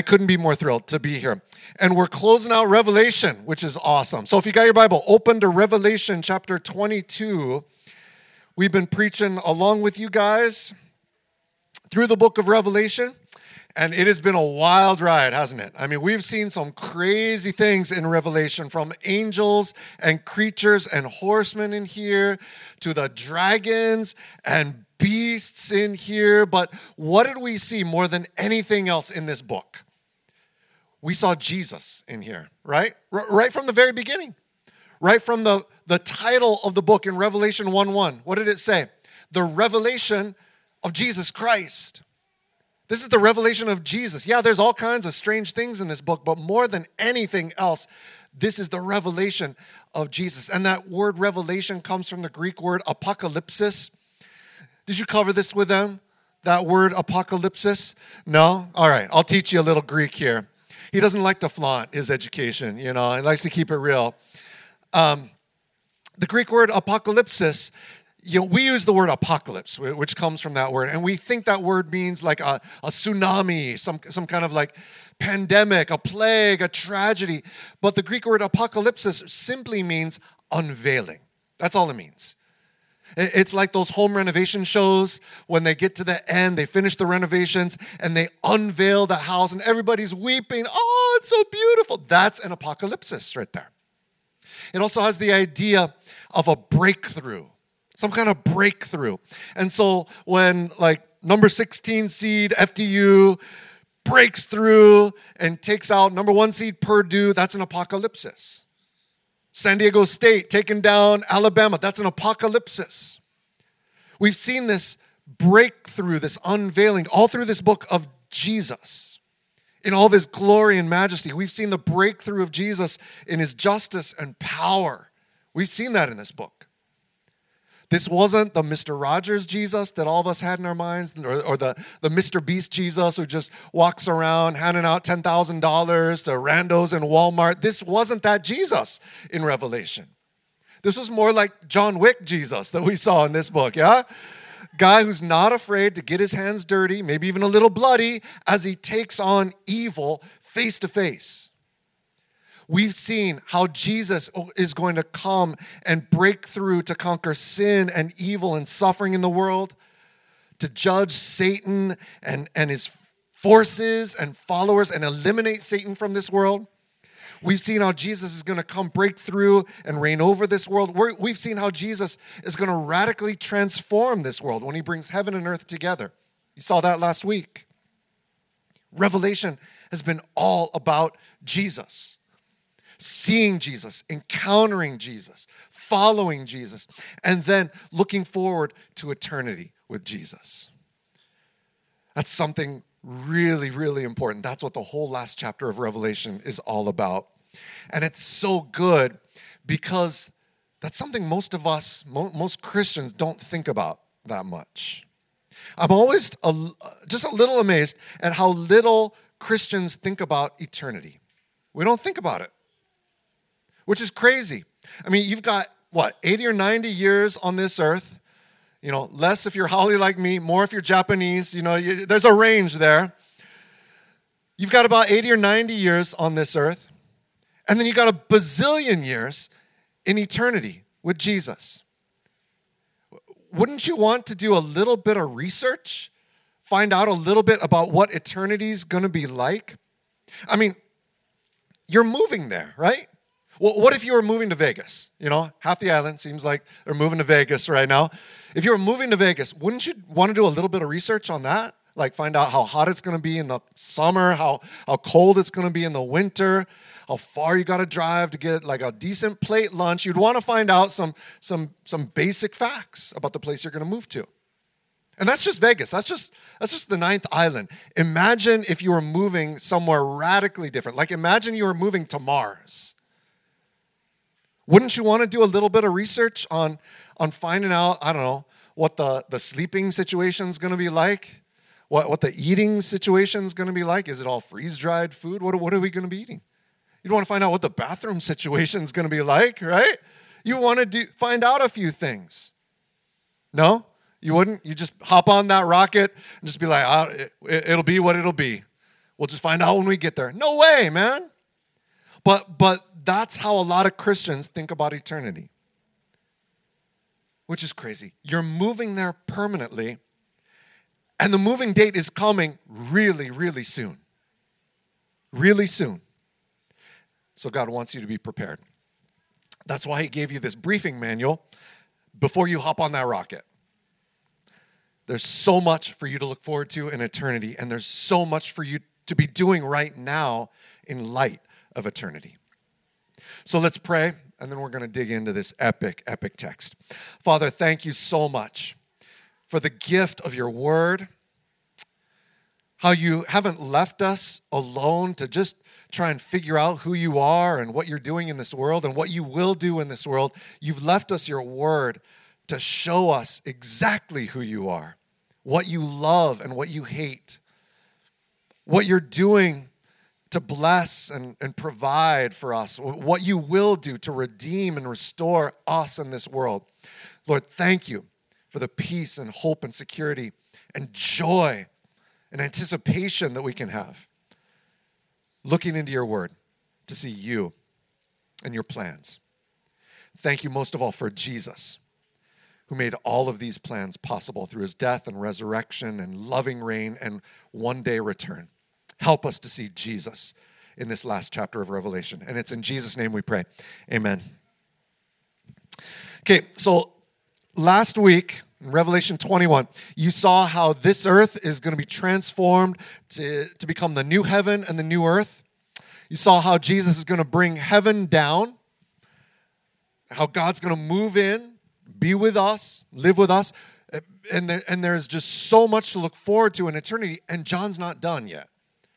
couldn't be more thrilled to be here. And we're closing out Revelation, which is awesome. So if you got your Bible, open to Revelation chapter 22. We've been preaching along with you guys through the book of Revelation, and it has been a wild ride, hasn't it? I mean, we've seen some crazy things in Revelation, from angels and creatures and horsemen in here to the dragons and beasts in here. But what did we see more than anything else in this book? We saw Jesus in here, right? Right from the very beginning. Right from the title of the book in Revelation 1:1. What did it say? The revelation of Jesus Christ. This is the revelation of Jesus. Yeah, there's all kinds of strange things in this book, but more than anything else, this is the revelation of Jesus. And that word revelation comes from the Greek word apocalypsis. Did you cover this with them? That word apocalypsis? No? All right, I'll teach you a little Greek here. He doesn't like to flaunt his education, He likes to keep it real. The Greek word apocalypsis, we use the word apocalypse, which comes from that word, and we think that word means like a tsunami, some kind of like pandemic, a plague, a tragedy. But the Greek word apocalypsis simply means unveiling. That's all it means. It's like those home renovation shows. When they get to the end, they finish the renovations, and they unveil the house, and everybody's weeping. Oh, it's so beautiful. That's an apocalypsis right there. It also has the idea of a breakthrough. Some kind of breakthrough. And so when number 16 seed FDU breaks through and takes out number 1 seed Purdue, that's an apocalypsis. San Diego State taking down Alabama, that's an apocalypsis. We've seen this breakthrough, this unveiling all through this book of Jesus. In all of his glory and majesty. We've seen the breakthrough of Jesus in his justice and power. We've seen that in this book. This wasn't the Mr. Rogers Jesus that all of us had in our minds, or the Mr. Beast Jesus who just walks around handing out $10,000 to randos in Walmart. This wasn't that Jesus in Revelation. This was more like John Wick Jesus that we saw in this book, yeah? Guy who's not afraid to get his hands dirty, maybe even a little bloody, as he takes on evil face to face. We've seen how Jesus is going to come and break through to conquer sin and evil and suffering in the world, to judge Satan and his forces and followers and eliminate Satan from this world. We've seen how Jesus is going to come break through and reign over this world. We've seen how Jesus is going to radically transform this world when he brings heaven and earth together. You saw that last week. Revelation has been all about Jesus. Seeing Jesus, encountering Jesus, following Jesus, and then looking forward to eternity with Jesus. That's something really, really important. That's what the whole last chapter of Revelation is all about. And it's so good because that's something most of us, most Christians don't think about that much. I'm always just a little amazed at how little Christians think about eternity. We don't think about it, which is crazy. I mean, you've got, 80 or 90 years on this earth. Less if you're Holly like me, more if you're Japanese. There's a range there. You've got about 80 or 90 years on this earth. And then you got a bazillion years in eternity with Jesus. Wouldn't you want to do a little bit of research? Find out a little bit about what eternity's going to be like? I mean, you're moving there, right? Well, what if you were moving to Vegas? Half the island seems like they're moving to Vegas right now. If you were moving to Vegas, wouldn't you want to do a little bit of research on that? Like find out how hot it's going to be in the summer, how cold it's going to be in the winter, how far you got to drive to get like a decent plate lunch. You'd want to find out some basic facts about the place you're going to move to. And that's just Vegas. That's just the ninth island. Imagine if you were moving somewhere radically different. Like imagine you were moving to Mars. Wouldn't you want to do a little bit of research on finding out, I don't know, what the sleeping situation is going to be like? What the eating situation is going to be like? Is it all freeze-dried food? What are we going to be eating? You'd want to find out what the bathroom situation is going to be like, right? You want to find out a few things. No? You wouldn't? You just hop on that rocket and just be like, it'll be what it'll be. We'll just find out when we get there. No way, man. But that's how a lot of Christians think about eternity, which is crazy. You're moving there permanently, and the moving date is coming really, really soon. Really soon. So God wants you to be prepared. That's why he gave you this briefing manual before you hop on that rocket. There's so much for you to look forward to in eternity, and there's so much for you to be doing right now in light of eternity. So let's pray, and then we're going to dig into this epic, epic text. Father, thank you so much for the gift of your word, how you haven't left us alone to just try and figure out who you are and what you're doing in this world and what you will do in this world. You've left us your word to show us exactly who you are, what you love and what you hate, what you're doing to bless and provide for us, what you will do to redeem and restore us in this world. Lord, thank you for the peace and hope and security and joy and anticipation that we can have looking into your word to see you and your plans. Thank you most of all for Jesus, who made all of these plans possible through his death and resurrection and loving reign and one day return. Help us to see Jesus in this last chapter of Revelation. And it's in Jesus' name we pray. Amen. Okay, so last week, in Revelation 21, you saw how this earth is going to be transformed to become the new heaven and the new earth. You saw how Jesus is going to bring heaven down, how God's going to move in, be with us, live with us, and there's just so much to look forward to in eternity, and John's not done yet.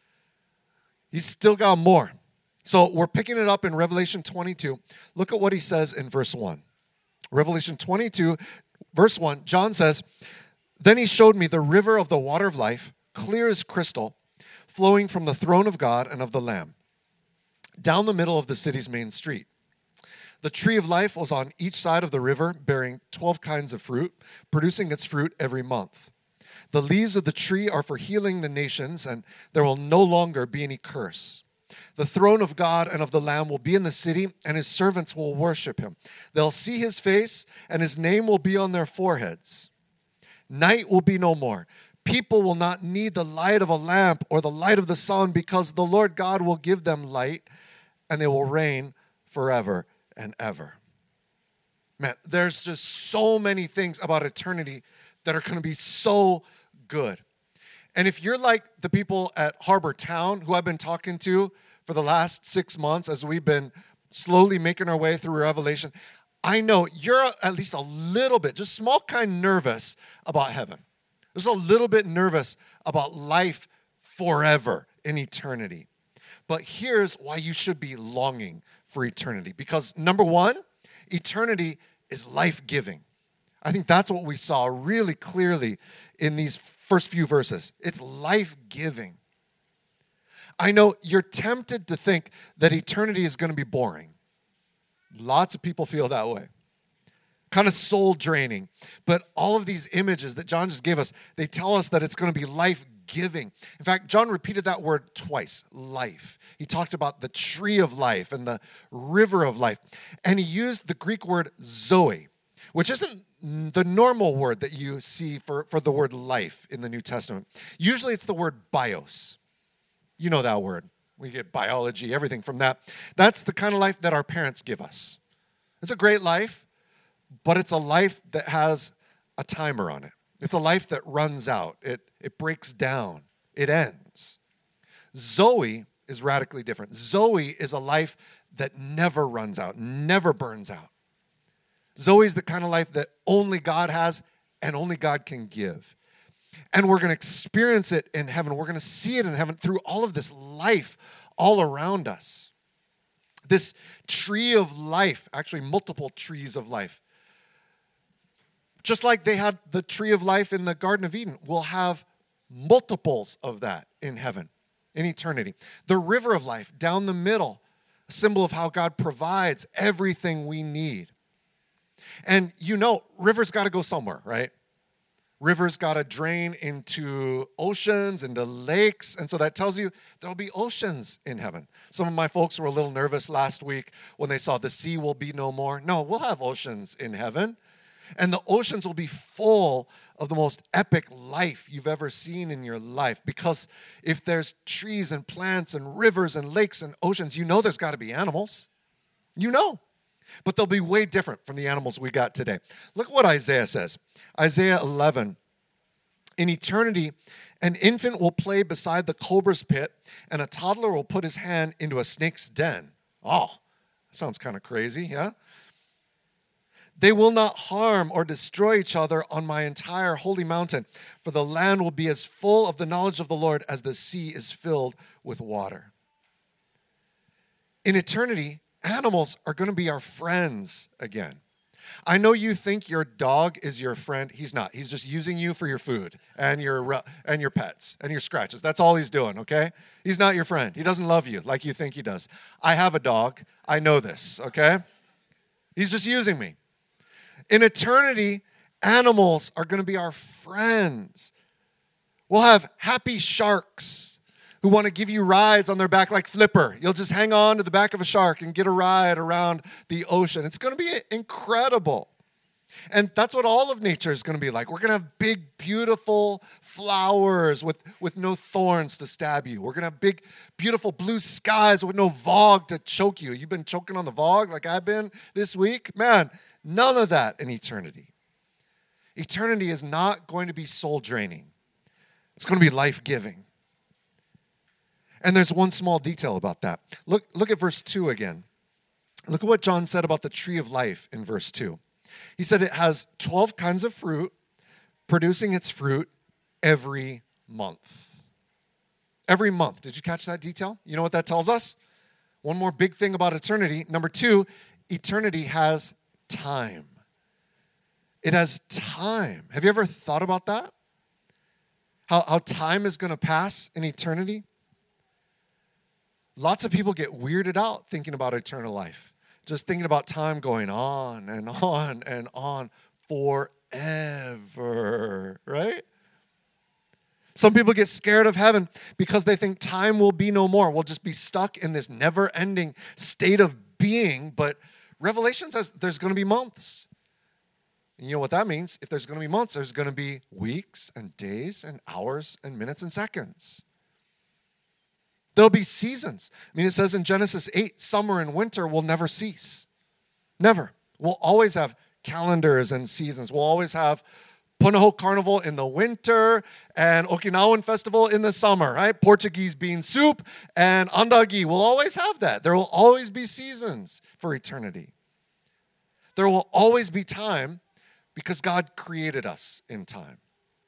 He's still got more. So we're picking it up in Revelation 22. Look at what he says in verse 1. Revelation 22, verse 1, John says, "Then he showed me the river of the water of life, clear as crystal, flowing from the throne of God and of the Lamb, down the middle of the city's main street. The tree of life was on each side of the river, bearing 12 kinds of fruit, producing its fruit every month. The leaves of the tree are for healing the nations, and there will no longer be any curse. The throne of God and of the Lamb will be in the city, and his servants will worship him. They'll see his face, and his name will be on their foreheads. Night will be no more. People will not need the light of a lamp or the light of the sun, because the Lord God will give them light, and they will reign forever and ever." Man, there's just so many things about eternity that are going to be so good. And if you're like the people at Harbor Town who I've been talking to for the last 6 months as we've been slowly making our way through Revelation, I know you're at least a little bit, just small kind nervous about heaven. Just a little bit nervous about life forever in eternity. But here's why you should be longing for eternity. Because number one, eternity is life-giving. I think that's what we saw really clearly in these first few verses. It's life-giving. I know you're tempted to think that eternity is going to be boring. Lots of people feel that way. Kind of soul-draining. But all of these images that John just gave us, they tell us that it's going to be life-giving. In fact, John repeated that word twice, life. He talked about the tree of life and the river of life. And he used the Greek word zoe, which isn't the normal word that you see for the word life in the New Testament. Usually it's the word bios. You know that word. We get biology, everything from that. That's the kind of life that our parents give us. It's a great life, but it's a life that has a timer on it. It's a life that runs out. It breaks down. It ends. Zoe is radically different. Zoe is a life that never runs out, never burns out. Zoe is the kind of life that only God has and only God can give. And we're going to experience it in heaven. We're going to see it in heaven through all of this life all around us. This tree of life, actually multiple trees of life. Just like they had the tree of life in the Garden of Eden, we'll have multiples of that in heaven, in eternity. The river of life down the middle, a symbol of how God provides everything we need. And you know, rivers got to go somewhere, right? Rivers got to drain into oceans, into lakes. And so that tells you there'll be oceans in heaven. Some of my folks were a little nervous last week when they saw the sea will be no more. No, we'll have oceans in heaven. And the oceans will be full of the most epic life you've ever seen in your life. Because if there's trees and plants and rivers and lakes and oceans, you know there's got to be animals. You know. But they'll be way different from the animals we got today. Look what Isaiah says. Isaiah 11. In eternity, an infant will play beside the cobra's pit, and a toddler will put his hand into a snake's den. Oh, sounds kind of crazy, yeah? They will not harm or destroy each other on my entire holy mountain, for the land will be as full of the knowledge of the Lord as the sea is filled with water. In eternity, animals are going to be our friends again. I know you think your dog is your friend. He's not. He's just using you for your food and your pets and your scratches. That's all he's doing, okay? He's not your friend. He doesn't love you like you think he does. I have a dog. I know this, okay? He's just using me. In eternity, animals are going to be our friends. We'll have happy sharks who want to give you rides on their back like Flipper. You'll just hang on to the back of a shark and get a ride around the ocean. It's going to be incredible. And that's what all of nature is going to be like. We're going to have big, beautiful flowers with no thorns to stab you. We're going to have big, beautiful blue skies with no fog to choke you. You've been choking on the fog like I've been this week? Man, none of that in eternity. Eternity is not going to be soul-draining. It's going to be life-giving. And there's one small detail about that. Look at verse 2 again. Look at what John said about the tree of life in verse 2. He said it has 12 kinds of fruit, producing its fruit every month. Every month. Did you catch that detail? You know what that tells us? One more big thing about eternity. Number 2, eternity has time. It has time. Have you ever thought about that? How time is going to pass in eternity? Lots of people get weirded out thinking about eternal life. Just thinking about time going on and on and on forever, right? Some people get scared of heaven because they think time will be no more. We'll just be stuck in this never-ending state of being. But Revelation says there's going to be months. And you know what that means? If there's going to be months, there's going to be weeks and days and hours and minutes and seconds. There'll be seasons. I mean, it says in Genesis 8, summer and winter will never cease. Never. We'll always have calendars and seasons. We'll always have Punahou Carnival in the winter and Okinawan Festival in the summer, right? Portuguese bean soup and andagi. We'll always have that. There will always be seasons for eternity. There will always be time because God created us in time.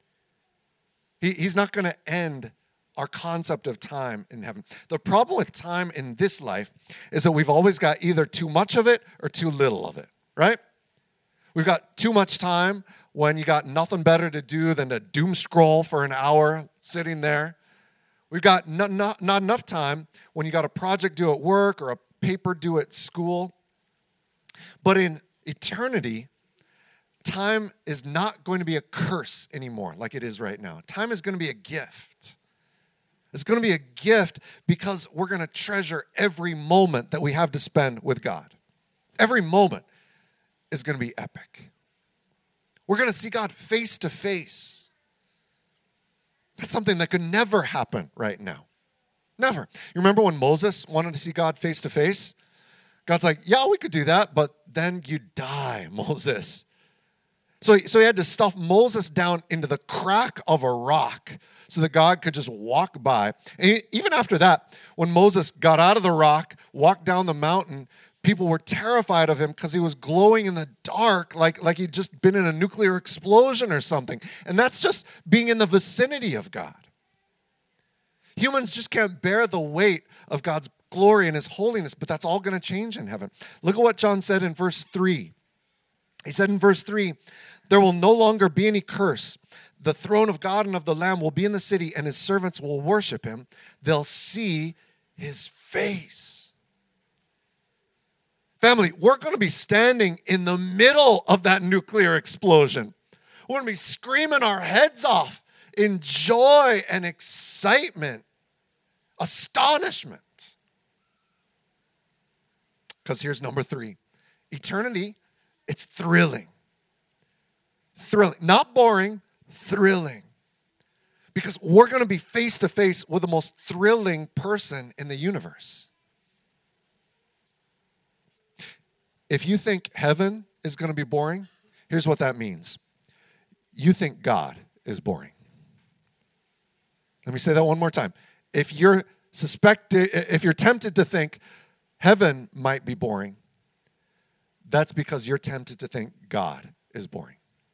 He's not going to end our concept of time in heaven. The problem with time in this life is that we've always got either too much of it or too little of it, right? We've got too much time when you got nothing better to do than to doom scroll for an hour sitting there. We've got not enough time when you got a project due at work or a paper due at school. But in eternity, time is not going to be a curse anymore like it is right now. Time is going to be a gift. It's going to be a gift because we're going to treasure every moment that we have to spend with God. Every moment is going to be epic. We're going to see God face to face. That's something that could never happen right now. Never. You remember when Moses wanted to see God face to face? God's like, yeah, we could do that, but then you die, Moses. So he had to stuff Moses down into the crack of a rock so that God could just walk by. And even after that, when Moses got out of the rock, walked down the mountain, people were terrified of him because he was glowing in the dark like he'd just been in a nuclear explosion or something. And that's just being in the vicinity of God. Humans just can't bear the weight of God's glory and his holiness, but that's all going to change in heaven. Look at what John said in verse 3. He said in verse 3, there will no longer be any curse. The throne of God and of the Lamb will be in the city, and his servants will worship him. They'll see his face. Family, we're going to be standing in the middle of that nuclear explosion. We're going to be screaming our heads off in joy and excitement, astonishment. Because here's number 3. Eternity, it's thrilling. Thrilling. Not boring, thrilling. Because we're going to be face to face with the most thrilling person in the universe. If you think heaven is going to be boring, here's what that means. You think God is boring. Let me say that one more time. If you're tempted to think heaven might be boring, that's because you're tempted to think God is boring.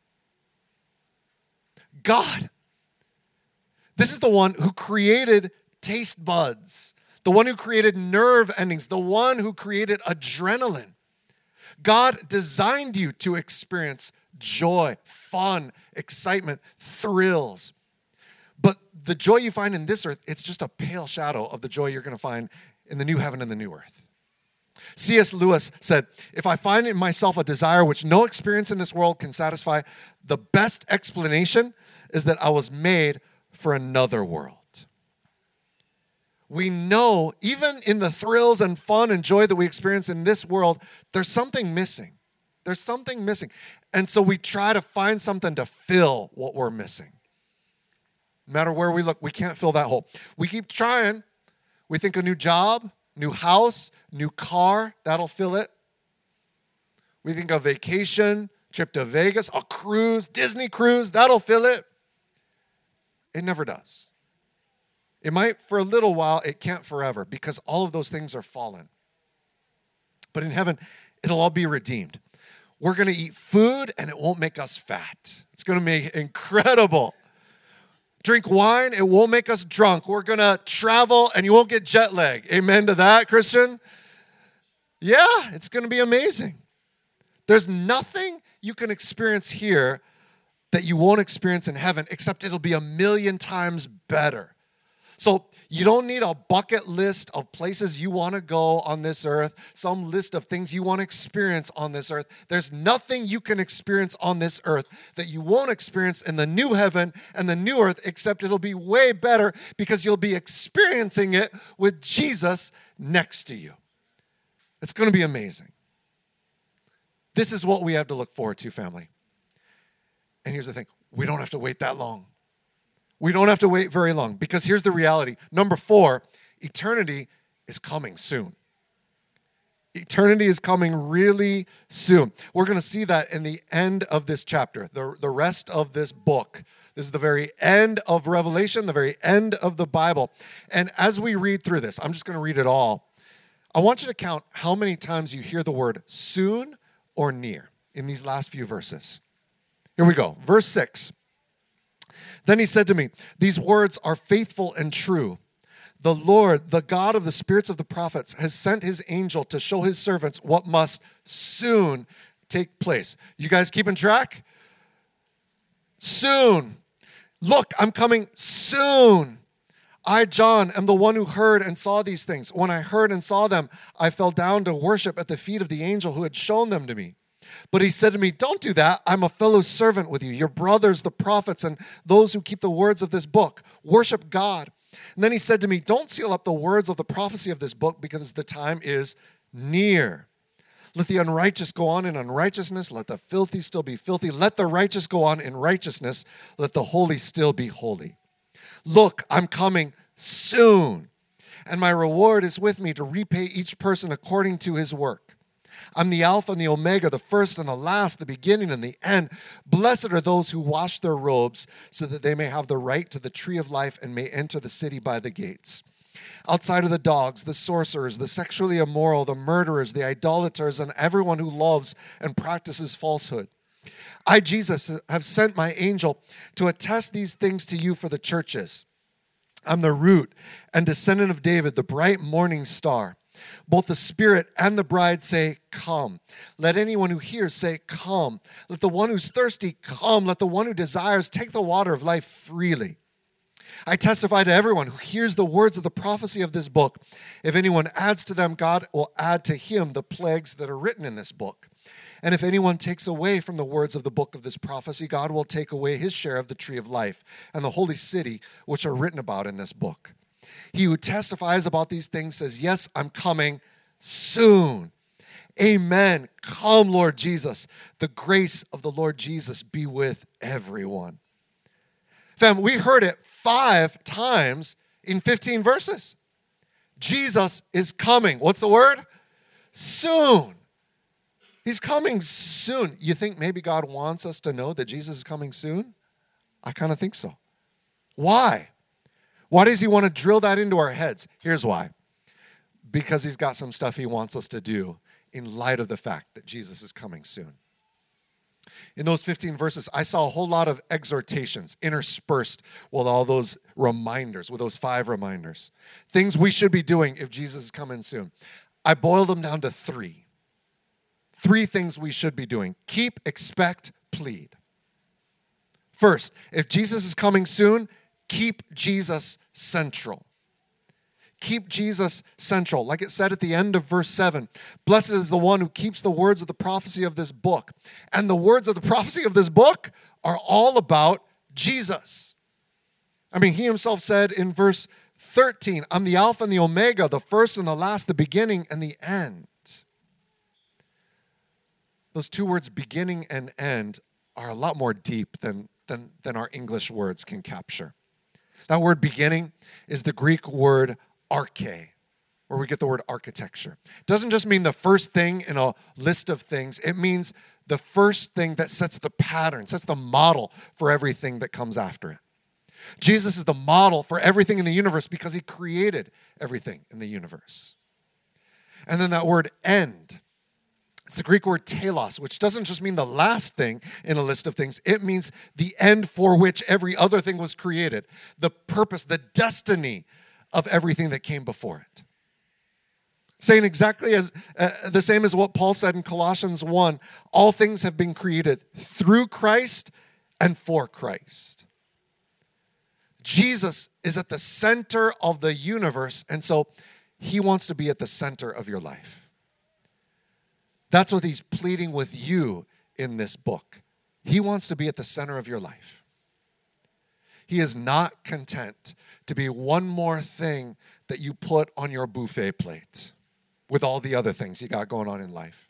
God. This is the one who created taste buds, the one who created nerve endings, the one who created adrenaline. God designed you to experience joy, fun, excitement, thrills. But the joy you find in this earth, it's just a pale shadow of the joy you're going to find in the new heaven and the new earth. C.S. Lewis said, if I find in myself a desire which no experience in this world can satisfy, the best explanation is that I was made for another world. We know, even in the thrills and fun and joy that we experience in this world, there's something missing. There's something missing. And so we try to find something to fill what we're missing. No matter where we look, we can't fill that hole. We keep trying. We think a new job, new house, new car, that'll fill it. We think a vacation, trip to Vegas, a cruise, Disney cruise, that'll fill it. It never does. It might for a little while, it can't forever, because all of those things are fallen. But in heaven, it'll all be redeemed. We're going to eat food and it won't make us fat. It's going to be incredible. Drink wine, it won't make us drunk. We're going to travel and you won't get jet lag. Amen to that, Christian? Yeah, it's going to be amazing. There's nothing you can experience here that you won't experience in heaven, except it'll be 1,000,000 times better. So you don't need a bucket list of places you want to go on this earth, some list of things you want to experience on this earth. There's nothing you can experience on this earth that you won't experience in the new heaven and the new earth, except it'll be way better because you'll be experiencing it with Jesus next to you. It's going to be amazing. This is what we have to look forward to, family. And here's the thing. We don't have to wait that long. We don't have to wait very long, because here's the reality. Number 4, eternity is coming soon. Eternity is coming really soon. We're going to see that in the end of this chapter, the rest of this book. This is the very end of Revelation, the very end of the Bible. And as we read through this, I'm just going to read it all. I want you to count how many times you hear the word soon or near in these last few verses. Here we go. Verse 6. Then he said to me, these words are faithful and true. The Lord, the God of the spirits of the prophets, has sent his angel to show his servants what must soon take place. You guys keeping track? Soon. Look, I'm coming soon. I, John, am the one who heard and saw these things. When I heard and saw them, I fell down to worship at the feet of the angel who had shown them to me. But he said to me, don't do that. I'm a fellow servant with you, your brothers, the prophets, and those who keep the words of this book. Worship God. And then he said to me, don't seal up the words of the prophecy of this book, because the time is near. Let the unrighteous go on in unrighteousness. Let the filthy still be filthy. Let the righteous go on in righteousness. Let the holy still be holy. Look, I'm coming soon, and my reward is with me to repay each person according to his work. I'm the Alpha and the Omega, the first and the last, the beginning and the end. Blessed are those who wash their robes so that they may have the right to the tree of life and may enter the city by the gates. Outside are the dogs, the sorcerers, the sexually immoral, the murderers, the idolaters, and everyone who loves and practices falsehood. I, Jesus, have sent my angel to attest these things to you for the churches. I'm the root and descendant of David, the bright morning star. Both the Spirit and the bride say, come. Let anyone who hears say, come. Let the one who's thirsty come. Let the one who desires take the water of life freely. I testify to everyone who hears the words of the prophecy of this book. If anyone adds to them, God will add to him the plagues that are written in this book. And if anyone takes away from the words of the book of this prophecy, God will take away his share of the tree of life and the holy city, which are written about in this book. He who testifies about these things says, yes, I'm coming soon. Amen. Come, Lord Jesus. The grace of the Lord Jesus be with everyone. Fam, we heard it 5 times in 15 verses. Jesus is coming. What's the word? Soon. He's coming soon. You think maybe God wants us to know that Jesus is coming soon? I kind of think so. Why? Why does he want to drill that into our heads? Here's why. Because he's got some stuff he wants us to do in light of the fact that Jesus is coming soon. In those 15 verses, I saw a whole lot of exhortations interspersed with all those reminders, with those 5 reminders. Things we should be doing if Jesus is coming soon. I boiled them down to 3. 3 things we should be doing. Keep, expect, plead. First, if Jesus is coming soon, keep Jesus central. Keep Jesus central. Like it said at the end of verse 7, blessed is the one who keeps the words of the prophecy of this book. And the words of the prophecy of this book are all about Jesus. I mean, he himself said in verse 13, I'm the Alpha and the Omega, the first and the last, the beginning and the end. Those 2 words, beginning and end, are a lot more deep than our English words can capture. That word beginning is the Greek word arche, where we get the word architecture. It doesn't just mean the first thing in a list of things. It means the first thing that sets the pattern, sets the model for everything that comes after it. Jesus is the model for everything in the universe because he created everything in the universe. And then that word end, it's the Greek word telos, which doesn't just mean the last thing in a list of things. It means the end for which every other thing was created, the purpose, the destiny of everything that came before it. Saying exactly as the same as what Paul said in Colossians 1, all things have been created through Christ and for Christ. Jesus is at the center of the universe, and so he wants to be at the center of your life. That's what he's pleading with you in this book. He wants to be at the center of your life. He is not content to be one more thing that you put on your buffet plate with all the other things you got going on in life.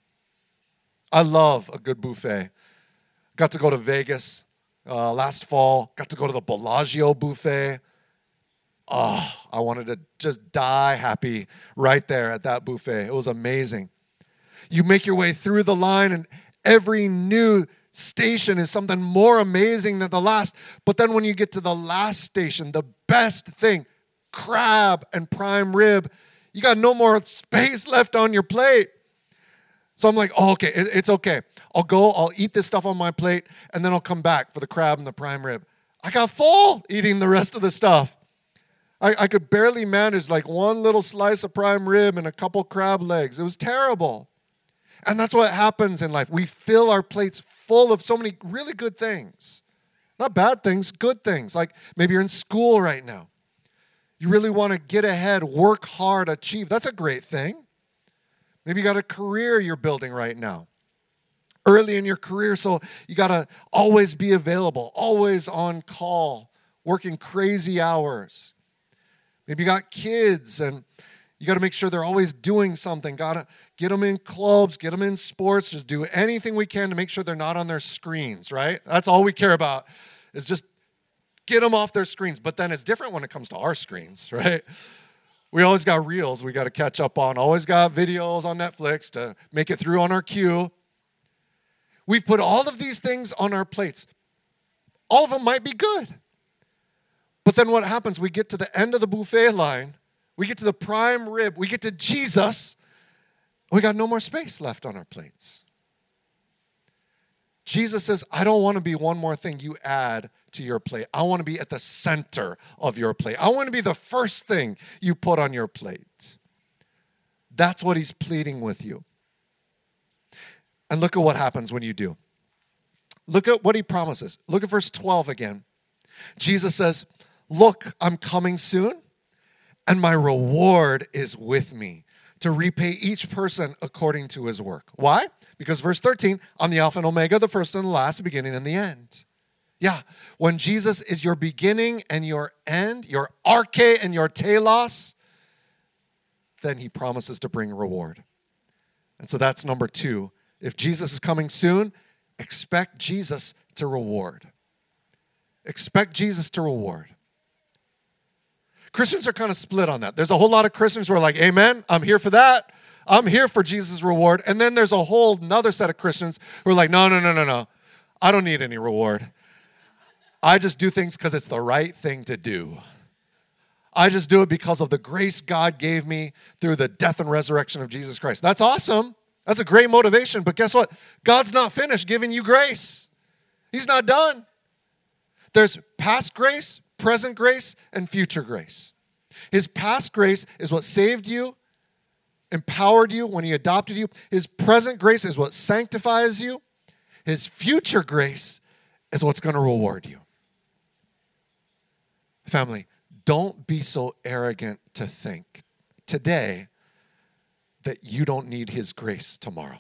I love a good buffet. Got to go to Vegas last fall. Got to go to the Bellagio buffet. Oh, I wanted to just die happy right there at that buffet. It was amazing. You make your way through the line, and every new station is something more amazing than the last. But then when you get to the last station, the best thing, crab and prime rib, you got no more space left on your plate. So I'm like, oh, okay, it's okay. I'll eat this stuff on my plate, and then I'll come back for the crab and the prime rib. I got full eating the rest of the stuff. I could barely manage like one little slice of prime rib and a couple crab legs. It was terrible. And that's what happens in life. We fill our plates full of so many really good things. Not bad things, good things. Like maybe you're in school right now. You really want to get ahead, work hard, achieve. That's a great thing. Maybe you got a career you're building right now. Early in your career, so you got to always be available, always on call, working crazy hours. Maybe you got kids and you got to make sure they're always doing something. Got to get them in clubs, get them in sports, just do anything we can to make sure they're not on their screens, right? That's all we care about is just get them off their screens. But then it's different when it comes to our screens, right? We always got reels we got to catch up on. Always got videos on Netflix to make it through on our queue. We've put all of these things on our plates. All of them might be good. But then what happens? We get to the end of the buffet line. We get to the prime rib. We get to Jesus. We got no more space left on our plates. Jesus says, I don't want to be one more thing you add to your plate. I want to be at the center of your plate. I want to be the first thing you put on your plate. That's what he's pleading with you. And look at what happens when you do. Look at what he promises. Look at verse 12 again. Jesus says, look, I'm coming soon, and my reward is with me to repay each person according to his work. Why? Because verse 13, I'm the Alpha and Omega, the first and the last, the beginning and the end. Yeah, when Jesus is your beginning and your end, your arche and your telos, then he promises to bring reward. And so that's number 2. If Jesus is coming soon, expect Jesus to reward. Expect Jesus to reward. Christians are kind of split on that. There's a whole lot of Christians who are like, amen, I'm here for that. I'm here for Jesus' reward. And then there's a whole another set of Christians who are like, no. I don't need any reward. I just do things because it's the right thing to do. I just do it because of the grace God gave me through the death and resurrection of Jesus Christ. That's awesome. That's a great motivation. But guess what? God's not finished giving you grace. He's not done. There's past grace, present grace, and future grace. His past grace is what saved you, empowered you when he adopted you. His present grace is what sanctifies you. His future grace is what's going to reward you. Family, don't be so arrogant to think today that you don't need his grace tomorrow.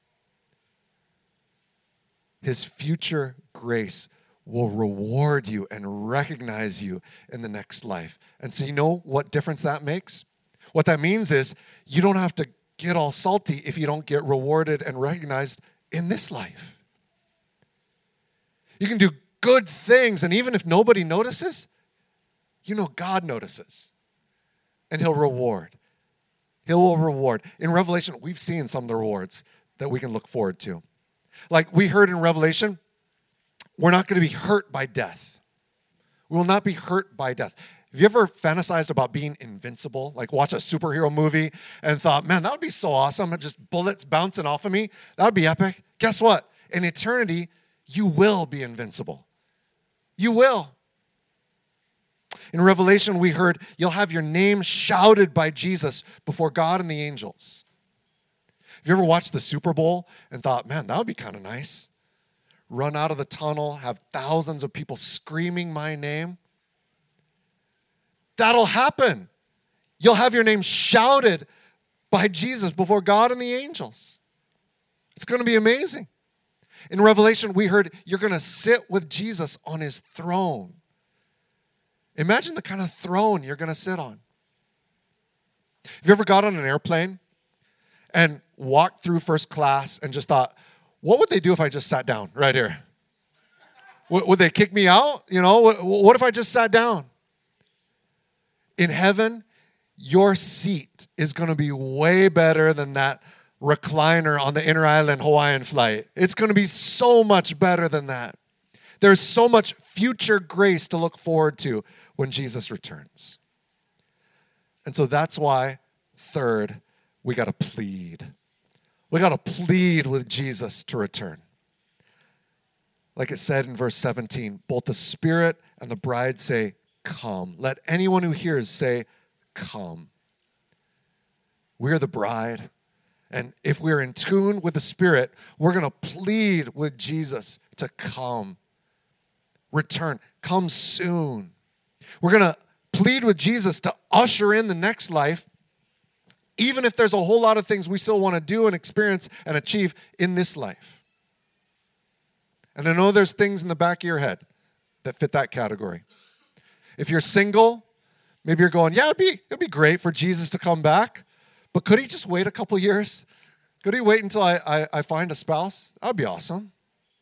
His future grace will reward you and recognize you in the next life. And so you know what difference that makes? What that means is you don't have to get all salty if you don't get rewarded and recognized in this life. You can do good things, and even if nobody notices, you know God notices, and he'll reward. He will reward. In Revelation, we've seen some of the rewards that we can look forward to. Like we heard in Revelation, we're not going to be hurt by death. We will not be hurt by death. Have you ever fantasized about being invincible? Like watch a superhero movie and thought, man, that would be so awesome. Just bullets bouncing off of me. That would be epic. Guess what? In eternity, you will be invincible. You will. In Revelation, we heard you'll have your name shouted by Jesus before God and the angels. Have you ever watched the Super Bowl and thought, man, that would be kind of nice? Run out of the tunnel, have thousands of people screaming my name. That'll happen. You'll have your name shouted by Jesus before God and the angels. It's going to be amazing. In Revelation, we heard you're going to sit with Jesus on his throne. Imagine the kind of throne you're going to sit on. Have you ever got on an airplane and walked through first class and just thought, what would they do if I just sat down right here? Would they kick me out? You know, what if I just sat down? In heaven, your seat is going to be way better than that recliner on the inter-island Hawaiian flight. It's going to be so much better than that. There's so much future grace to look forward to when Jesus returns. And so that's why, third, we got to plead. We got to plead with Jesus to return. Like it said in verse 17, both the Spirit and the bride say, come. Let anyone who hears say, come. We're the bride. And if we're in tune with the Spirit, we're going to plead with Jesus to come. Return. Come soon. We're going to plead with Jesus to usher in the next life, even if there's a whole lot of things we still want to do and experience and achieve in this life. And I know there's things in the back of your head that fit that category. If you're single, maybe you're going, yeah, it'd be great for Jesus to come back, but could he just wait a couple years? Could he wait until I find a spouse? That would be awesome.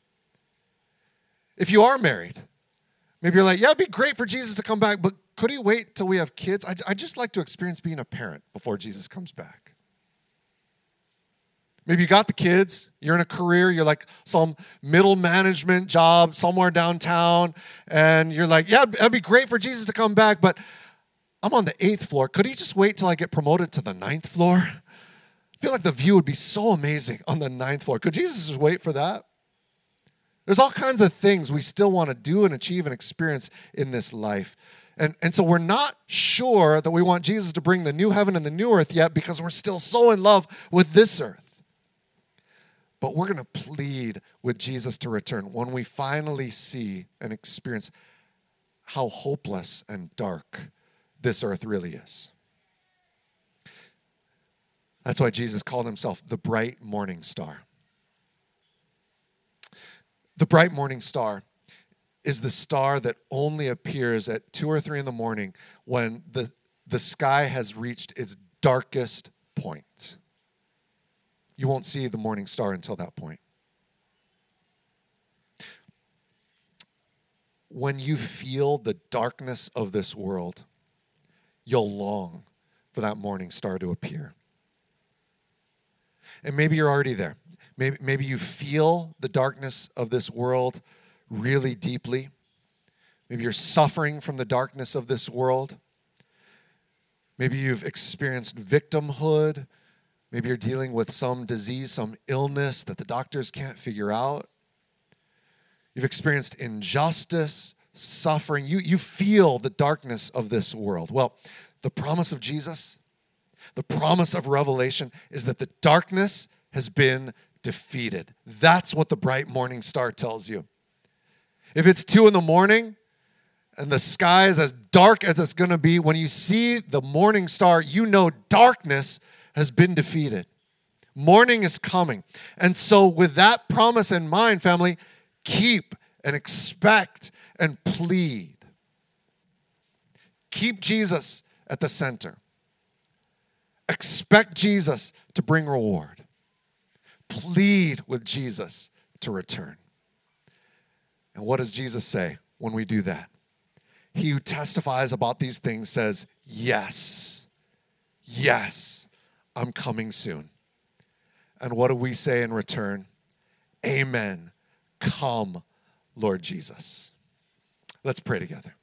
If you are married, maybe you're like, yeah, it'd be great for Jesus to come back, but could he wait till we have kids? I'd just like to experience being a parent before Jesus comes back. Maybe you got the kids, you're in a career, you're like some middle management job somewhere downtown, and you're like, yeah, it'd be great for Jesus to come back, but I'm on the 8th floor. Could he just wait till I get promoted to the 9th floor? I feel like the view would be so amazing on the 9th floor. Could Jesus just wait for that? There's all kinds of things we still want to do and achieve and experience in this life. And so we're not sure that we want Jesus to bring the new heaven and the new earth yet because we're still so in love with this earth. But we're going to plead with Jesus to return when we finally see and experience how hopeless and dark this earth really is. That's why Jesus called himself the bright morning star. The bright morning star is the star that only appears at 2 or 3 in the morning when the sky has reached its darkest point. You won't see the morning star until that point. When you feel the darkness of this world, you'll long for that morning star to appear. And maybe you're already there. Maybe you feel the darkness of this world really deeply. Maybe you're suffering from the darkness of this world. Maybe you've experienced victimhood. Maybe you're dealing with some disease, some illness that the doctors can't figure out. You've experienced injustice, suffering. You feel the darkness of this world. Well, the promise of Jesus, the promise of Revelation is that the darkness has been defeated. That's what the bright morning star tells you. If it's 2 in the morning and the sky is as dark as it's going to be, when you see the morning star, you know darkness has been defeated. Morning is coming. And so with that promise in mind, family, keep and expect and plead. Keep Jesus at the center. Expect Jesus to bring reward. Plead with Jesus to return. And what does Jesus say when we do that? He who testifies about these things says, yes, I'm coming soon. And what do we say in return? Amen. Come, Lord Jesus. Let's pray together.